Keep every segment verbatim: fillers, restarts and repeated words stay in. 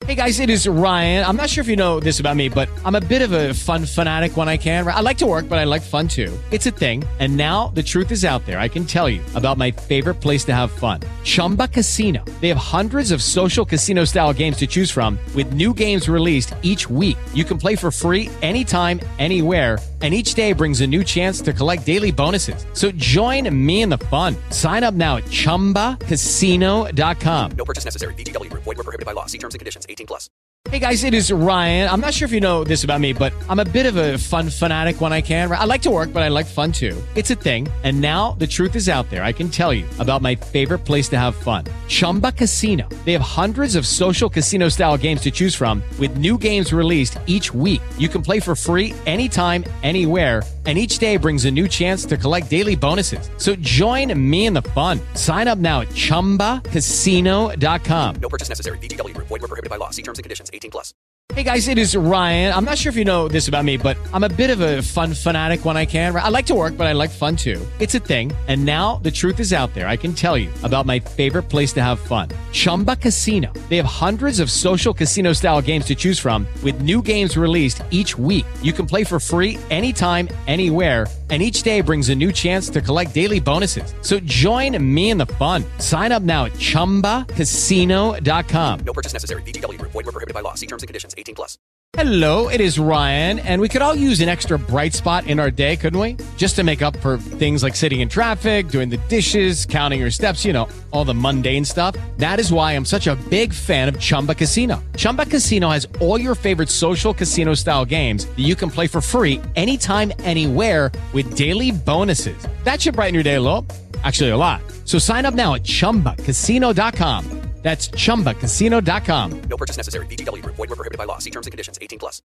Hey guys, it is Ryan. I'm not sure if you know this about me, but I'm a bit of a fun fanatic when I can. I like to work, but I like fun too. It's a thing. And now the truth is out there. I can tell you about my favorite place to have fun. Chumba Casino. They have hundreds of social casino style games to choose from with new games released each week. You can play for free anytime, anywhere. And each day brings a new chance to collect daily bonuses. So join me in the fun. Sign up now at chumba casino dot com. No purchase necessary. V G W. Void where prohibited by law. See terms and conditions. eighteen plus. Hey guys, it is Ryan. I'm not sure if you know this about me, but I'm a bit of a fun fanatic when I can. I like to work, but I like fun too. It's a thing. And now the truth is out there. I can tell you about my favorite place to have fun. Chumba Casino. They have hundreds of social casino style games to choose from with new games released each week. You can play for free anytime, anywhere. And each day brings a new chance to collect daily bonuses. So join me in the fun. Sign up now at chumba casino dot com. No purchase necessary. V G W. Void where prohibited by law. See terms and conditions. eighteen plus. Hey guys, it is Ryan. I'm not sure if you know this about me, but I'm a bit of a fun fanatic when I can. I like to work, but I like fun too. It's a thing. And now the truth is out there. I can tell you about my favorite place to have fun. Chumba Casino. They have hundreds of social casino style games to choose from with new games released each week. You can play for free anytime, anywhere. And each day brings a new chance to collect daily bonuses. So join me in the fun. Sign up now at chumba casino dot com. No purchase necessary. V G W. Void where prohibited by law. See terms and conditions. eighteen plus. Hello, it is Ryan, and we could all use an extra bright spot in our day, couldn't we? Just to make up for things like sitting in traffic, doing the dishes, counting your steps, you know, all the mundane stuff. That is why I'm such a big fan of Chumba Casino. Chumba Casino has all your favorite social casino style games that you can play for free anytime, anywhere with daily bonuses. That should brighten your day a little. Actually, a lot. So sign up now at chumba casino dot com. That's chumba casino dot com. No purchase necessary. V G W. Void where prohibited by law. See terms and conditions. eighteen plus.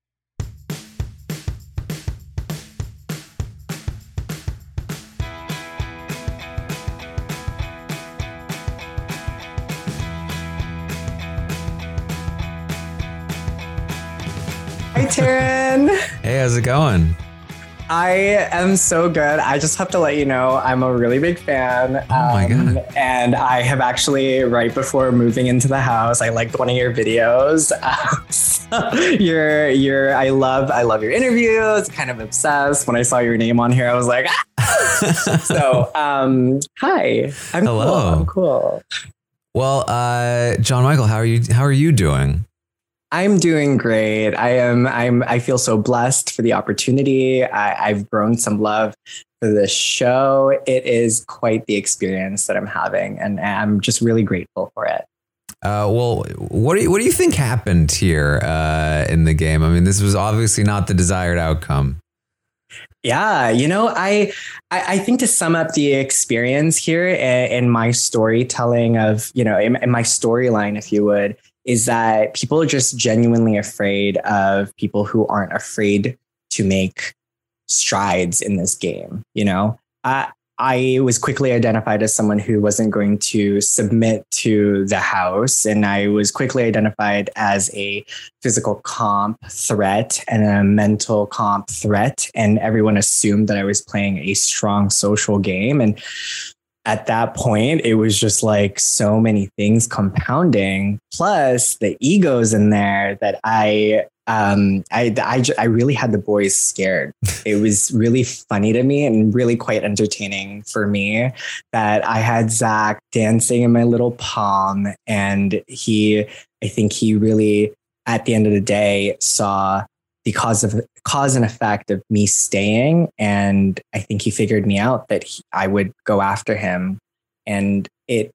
Hi, Taryn. Hey, how's it going? I am so good. I just have to let you know I'm a really big fan. Oh my um, God. And I have actually, right before moving into the house, I liked one of your videos. Um, so you're, you're, I love, I love your interviews. Kind of obsessed. When I saw your name on here, I was like, ah! So, um, hi. I'm Hello. Cool. I'm cool. Well, uh, John Michael, how are you? How are you doing? I'm doing great. I am. I'm. I feel so blessed for the opportunity. I, I've grown some love for this show. It is quite the experience that I'm having, and I'm just really grateful for it. Uh, well, what do you, what do you think happened here uh, in the game? I mean, this was obviously not the desired outcome. Yeah, you know, I, I I think to sum up the experience here in, in my storytelling of, you know, in, in my storyline, if you would, is that people are just genuinely afraid of people who aren't afraid to make strides in this game. You know, I, I was quickly identified as someone who wasn't going to submit to the house. And I was quickly identified as a physical comp threat and a mental comp threat. And everyone assumed that I was playing a strong social game. And at that point, it was just like so many things compounding, plus the egos in there that I, um, I, I, I really had the boys scared. It was really funny to me and really quite entertaining for me that I had Zach dancing in my little palm, and he, I think he really, at the end of the day, saw the cause of cause and effect of me staying. And I think he figured me out that he, I would go after him. And it,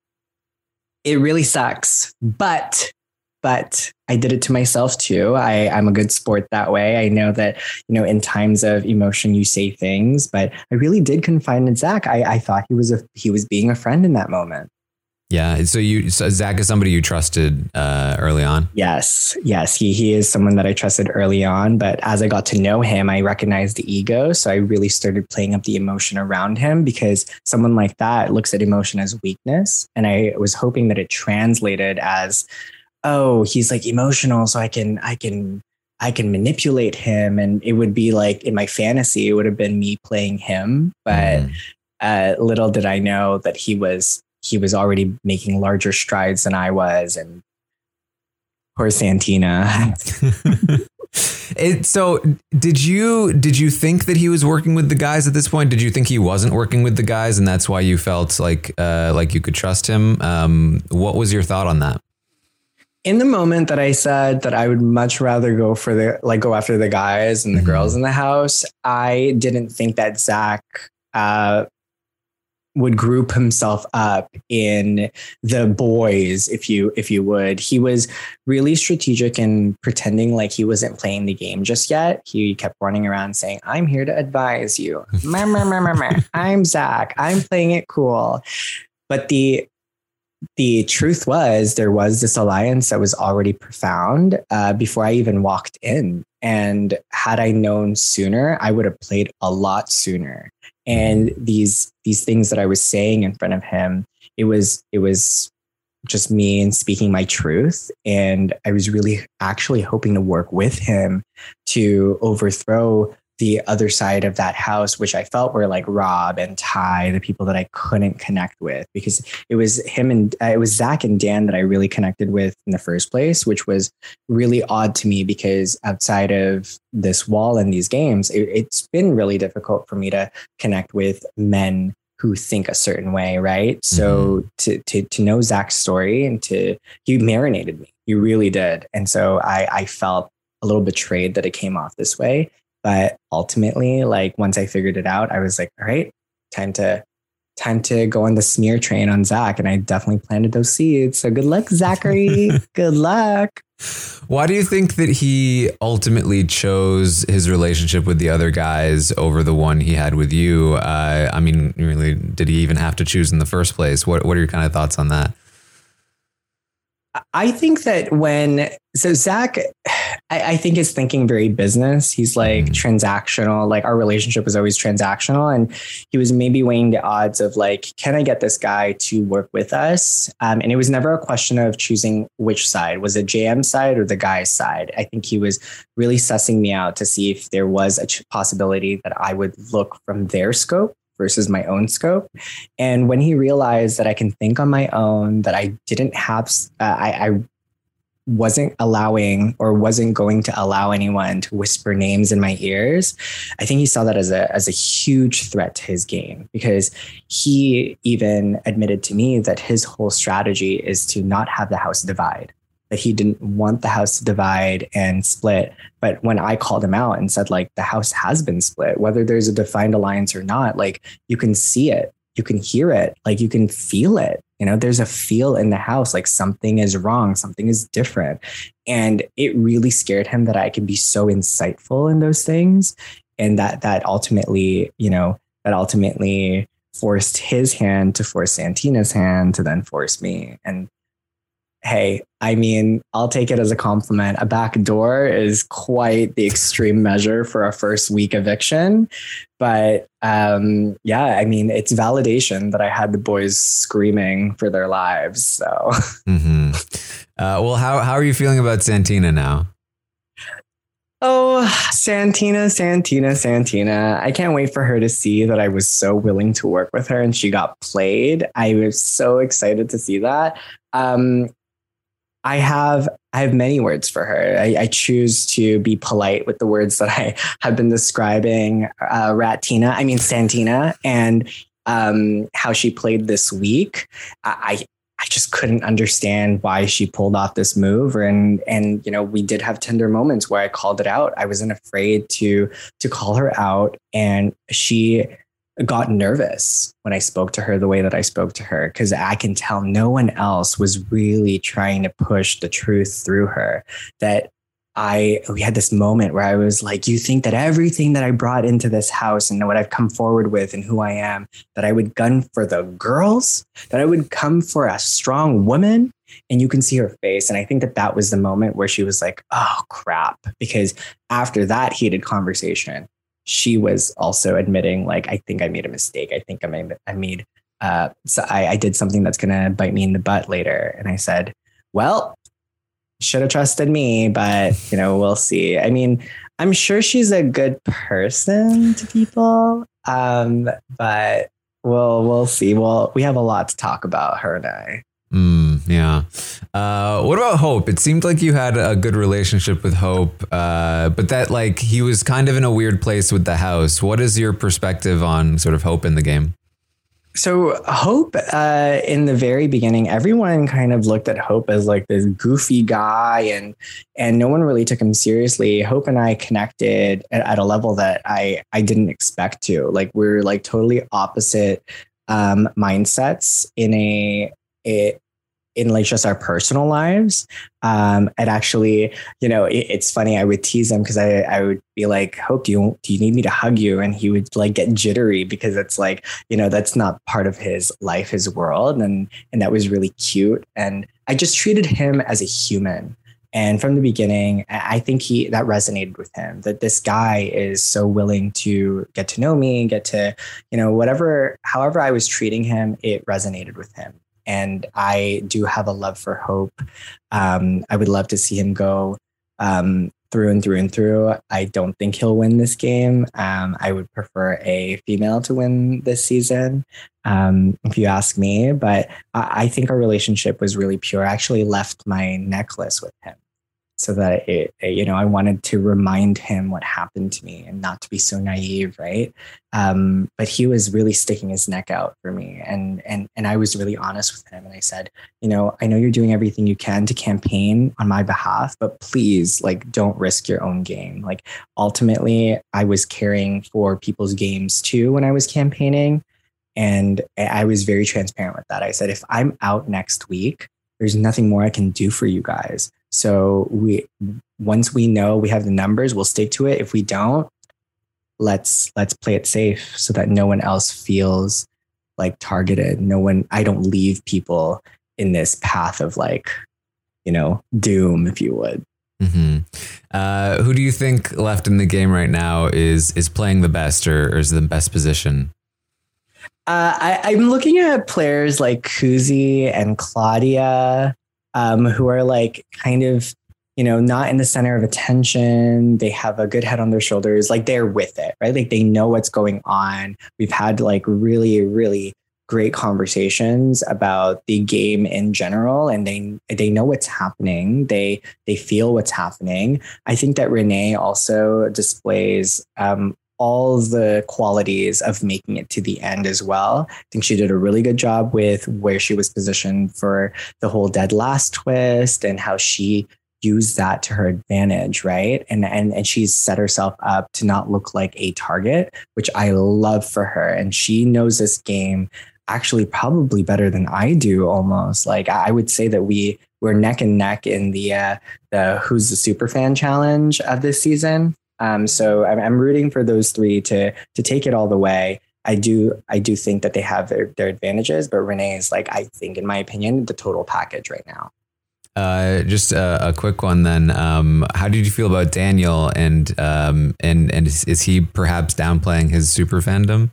it really sucks, but, but I did it to myself too. I, I'm a good sport that way. I know that, you know, in times of emotion, you say things, but I really did confide in Zach. I, I thought he was a, he was being a friend in that moment. Yeah. So you, so Zach is somebody you trusted uh, early on. Yes. Yes. He, he is someone that I trusted early on, but as I got to know him, I recognized the ego. So I really started playing up the emotion around him, because someone like that looks at emotion as weakness. And I was hoping that it translated as, oh, he's like emotional, so I can, I can, I can manipulate him. And it would be like in my fantasy, it would have been me playing him. But mm. uh, little did I know that he was, he was already making larger strides than I was. And Poor Santina. It, so did you did you think that he was working with the guys at this point? Did you think he wasn't working with the guys, and that's why you felt like uh, like you could trust him? Um, what was your thought on that? In the moment that I said that I would much rather go for the like go after the guys and the mm-hmm. girls in the house, I didn't think that Zach uh, would group himself up in the boys, if you if you would. He was really strategic in pretending like he wasn't playing the game just yet. He kept running around saying, "I'm here to advise you. I'm Zach. I'm playing it cool." But the the truth was, there was this alliance that was already profound uh, before I even walked in. And had I known sooner, I would have played a lot sooner. And these these things that I was saying in front of him, it was it was just me and speaking my truth. And I was really actually hoping to work with him to overthrow the other side of that house, which I felt were like Rob and Ty, the people that I couldn't connect with, because it was him and uh, it was Zach and Dan that I really connected with in the first place, which was really odd to me because outside of this wall and these games, it, it's been really difficult for me to connect with men who think a certain way, right? Mm-hmm. So to to to know Zach's story and to he marinated me, he really did, and so I I felt a little betrayed that it came off this way. But ultimately, like once I figured it out, I was like, all right, time to time to go on the smear train on Zach. And I definitely planted those seeds. So good luck, Zachary. Good luck. Why do you think that he ultimately chose his relationship with the other guys over the one he had with you? Uh, I mean, really, did he even have to choose in the first place? What What are your kind of thoughts on that? I think that when, so Zach, I, I think is thinking very business. He's like mm. transactional, like our relationship was always transactional. And he was maybe weighing the odds of like, can I get this guy to work with us? Um, and it was never a question of choosing which side. Was it J M's side or the guy's side? I think he was really sussing me out to see if there was a ch- possibility that I would look from their scope versus my own scope. And when he realized that I can think on my own, that I didn't have, uh, I, I wasn't allowing or wasn't going to allow anyone to whisper names in my ears, I think he saw that as a as a huge threat to his game, because he even admitted to me that his whole strategy is to not have the house divide. That he didn't want the house to divide and split. But when I called him out and said, like, the house has been split, whether there's a defined alliance or not, like, you can see it, you can hear it, like, you can feel it. You know, there's a feel in the house, like something is wrong, something is different. And it really scared him that I could be so insightful in those things. And that that ultimately, you know, that ultimately forced his hand to force Santina's hand to then force me. And hey, I mean, I'll take it as a compliment. A back door is quite the extreme measure for a first week eviction. But um, yeah, I mean, it's validation that I had the boys screaming for their lives. So, mm-hmm. uh, well, how, how are you feeling about Santina now? Oh, Santina, Santina, Santina. I can't wait for her to see that I was so willing to work with her and she got played. I was so excited to see that. Um, I have I have many words for her. I, I choose to be polite with the words that I have been describing uh, Ratina, I mean Santina, and um, how she played this week. I I just couldn't understand why she pulled off this move. And and you know, we did have tender moments where I called it out. I wasn't afraid to to call her out, and she got nervous when I spoke to her the way that I spoke to her, because I can tell no one else was really trying to push the truth through her. That I, we had this moment where I was like, you think that everything that I brought into this house and what I've come forward with and who I am, that I would gun for the girls, that I would come for a strong woman? And you can see her face. And I think that that was the moment where she was like, oh crap. Because after that heated conversation, she was also admitting, like, I think I made a mistake. I think I made, I made, uh, so I, I did something that's going to bite me in the butt later. And I said, well, should have trusted me, but, you know, we'll see. I mean, I'm sure she's a good person to people, um, but we'll, we'll see. Well, we have a lot to talk about, her and I. Mm. Yeah. Uh, what about Hope? It seemed like you had a good relationship with Hope, uh, but that like he was kind of in a weird place with the house. What is your perspective on sort of Hope in the game? So Hope, uh, in the very beginning, everyone kind of looked at Hope as like this goofy guy, and and no one really took him seriously. Hope and I connected at, at a level that I I didn't expect to. Like we're like totally opposite um, mindsets in a it. in like just our personal lives. Um, and actually, you know, it, it's funny. I would tease him because I, I would be like, Hope, do you, do you need me to hug you? And he would like get jittery because it's like, you know, that's not part of his life, his world. And, and that was really cute. And I just treated him as a human. And from the beginning, I think he, that resonated with him, that this guy is so willing to get to know me, get to, you know, whatever, however I was treating him, it resonated with him. And I do have a love for Hope. Um, I would love to see him go um, through and through and through. I don't think he'll win this game. Um, I would prefer a female to win this season, um, if you ask me. But I, I think our relationship was really pure. I actually left my necklace with him so that it, it, you know, I wanted to remind him what happened to me and not to be so naive, right? Um, but he was really sticking his neck out for me, and and and I was really honest with him, and I said, you know, I know you're doing everything you can to campaign on my behalf, but please, like, don't risk your own game. Like, ultimately, I was caring for people's games too when I was campaigning, and I was very transparent with that. I said, if I'm out next week, there's nothing more I can do for you guys. So we, once we know we have the numbers, we'll stick to it. If we don't, let's let's play it safe so that no one else feels like targeted. No one, I don't leave people in this path of like, you know, doom, if you would. Mm-hmm. Uh, who do you think left in the game right now is is playing the best, or, or is the best position? Uh, I, I'm looking at players like Kuzi and Claudia, um, who are like kind of, you know, not in the center of attention. They have a good head on their shoulders. Like they're with it, right? Like they know what's going on. We've had like really, really great conversations about the game in general, and they they know what's happening. They they feel what's happening. I think that Renee also displays um, all the qualities of making it to the end as well. I think she did a really good job with where she was positioned for the whole dead last twist and how she used that to her advantage, right? And and and she's set herself up to not look like a target, which I love for her. And she knows this game actually probably better than I do almost. Like I would say that we we're neck and neck in the uh, the Who's the Superfan challenge of this season. Um, so I'm, I'm rooting for those three to to take it all the way. I do I do think that they have their, their advantages, but Renee is like, I think, in my opinion, the total package right now. Uh, just a, a quick one then. Um, how did you feel about Daniel, and um, and and is, is he perhaps downplaying his super fandom?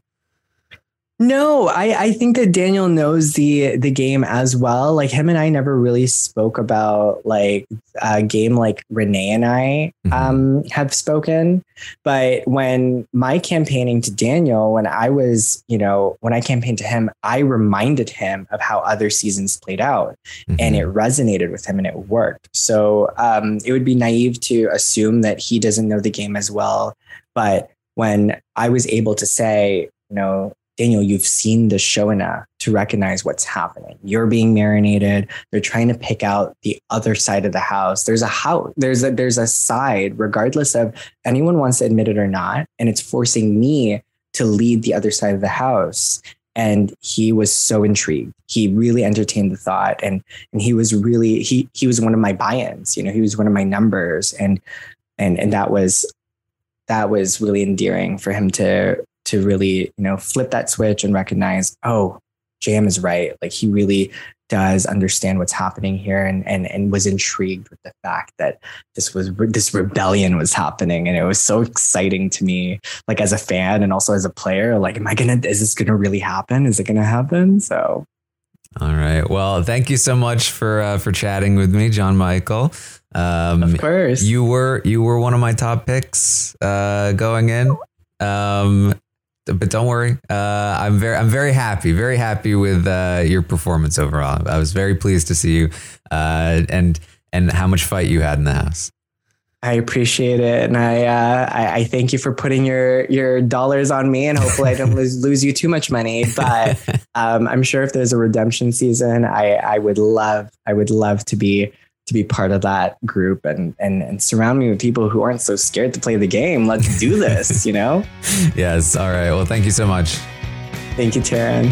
No, I, I think that Daniel knows the the game as well. Like him and I never really spoke about like a game like Renee and I mm-hmm. um, have spoken. But when my campaigning to Daniel, when I was, you know, when I campaigned to him, I reminded him of how other seasons played out mm-hmm. and it resonated with him and it worked. So um, it would be naive to assume that he doesn't know the game as well. But when I was able to say, you know, Daniel, you've seen the show enough to recognize what's happening. You're being marinated. They're trying to pick out the other side of the house. There's a house. There's a there's a side, regardless of anyone wants to admit it or not, and it's forcing me to lead the other side of the house. And he was so intrigued. He really entertained the thought, and and he was really he he was one of my buy-ins. You know, he was one of my numbers, and and and that was that was really endearing for him to. to really, you know, flip that switch and recognize, oh, J M is right. Like he really does understand what's happening here, and and and was intrigued with the fact that this was this rebellion was happening, and it was so exciting to me, like as a fan and also as a player. Like, am I gonna? Is this gonna really happen? Is it gonna happen? So, all right. Well, thank you so much for uh, for chatting with me, John Michael. Um, of course, you were you were one of my top picks uh, going in. Um, but don't worry. Uh, I'm very, I'm very happy, very happy with uh, your performance overall. I was very pleased to see you, uh, and and how much fight you had in the house. I appreciate it, and I, uh, I I thank you for putting your your dollars on me, and hopefully I don't lose, lose you too much money. But um, I'm sure if there's a redemption season, I I would love I would love to be to be part of that group and and and surround me with people who aren't so scared to play the game. Let's do this, you know? Yes. All right. Well, thank you so much. Thank you, Taryn.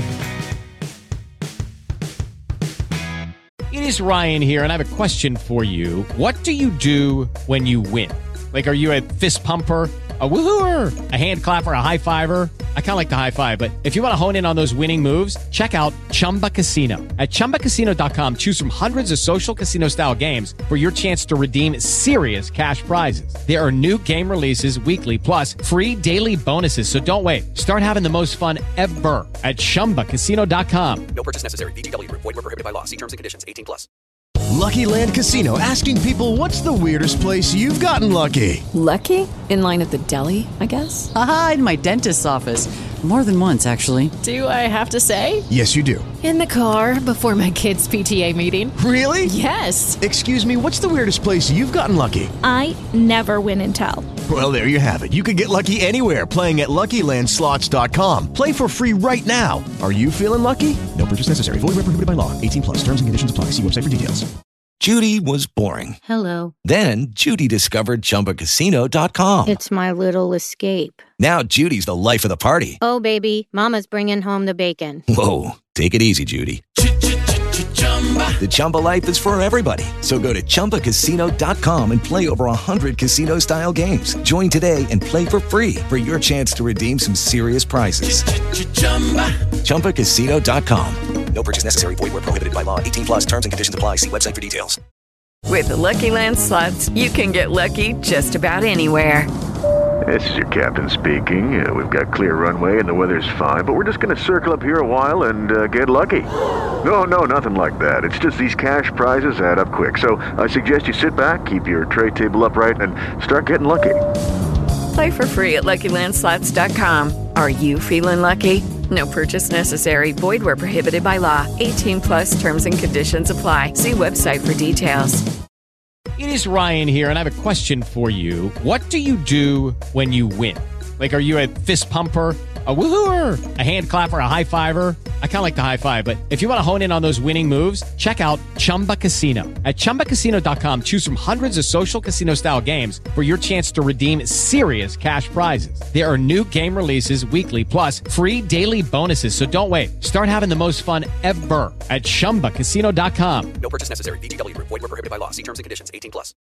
It is Ryan here, and I have a question for you. What do you do when you win? Like, are you a fist pumper, a woohooer, a hand clapper, a high fiver? I kind of like the high five, but if you want to hone in on those winning moves, check out Chumba Casino. At chumba casino dot com, choose from hundreds of social casino style games for your chance to redeem serious cash prizes. There are new game releases weekly, plus free daily bonuses. So don't wait. Start having the most fun ever at chumba casino dot com. No purchase necessary. V G W Group. Void where prohibited by law. See terms and conditions. eighteen plus. Lucky Land Casino, asking people, what's the weirdest place you've gotten lucky? Lucky? In line at the deli, I guess? Aha, in my dentist's office. More than once, actually. Do I have to say? Yes, you do. In the car before my kids' P T A meeting. Really? Yes. Excuse me, what's the weirdest place you've gotten lucky? I never win and tell. Well, there you have it. You can get lucky anywhere, playing at Lucky Land Slots dot com. Play for free right now. Are you feeling lucky? No purchase necessary. Void where prohibited by law. eighteen plus. Terms and conditions apply. See website for details. Judy was boring. Hello. Then Judy discovered Chumba Casino dot com. It's my little escape. Now Judy's the life of the party. Oh, baby, mama's bringing home the bacon. Whoa, take it easy, Judy. The Chumba life is for everybody. So go to chumba casino dot com and play over one hundred casino-style games. Join today and play for free for your chance to redeem some serious prizes. chumba casino dot com. No purchase necessary. Void where prohibited by law. eighteen plus. Terms and conditions apply. See website for details. With the Lucky Land Slots, you can get lucky just about anywhere. This is your captain speaking. Uh, we've got clear runway and the weather's fine, but we're just going to circle up here a while and uh, get lucky. No, no, nothing like that. It's just these cash prizes add up quick. So I suggest you sit back, keep your tray table upright, and start getting lucky. Play for free at Lucky Land Slots dot com. Are you feeling lucky? No purchase necessary. Void where prohibited by law. eighteen plus terms and conditions apply. See website for details. It is Ryan here, and I have a question for you. What do you do when you win? Like, are you a fist pumper, a woohooer, a hand clapper, a high fiver? I kind of like the high five, but if you want to hone in on those winning moves, check out Chumba Casino. At chumba casino dot com, choose from hundreds of social casino style games for your chance to redeem serious cash prizes. There are new game releases weekly, plus free daily bonuses. So don't wait. Start having the most fun ever at chumba casino dot com. No purchase necessary. V G W Group. Void where prohibited by law. See terms and conditions. eighteen plus.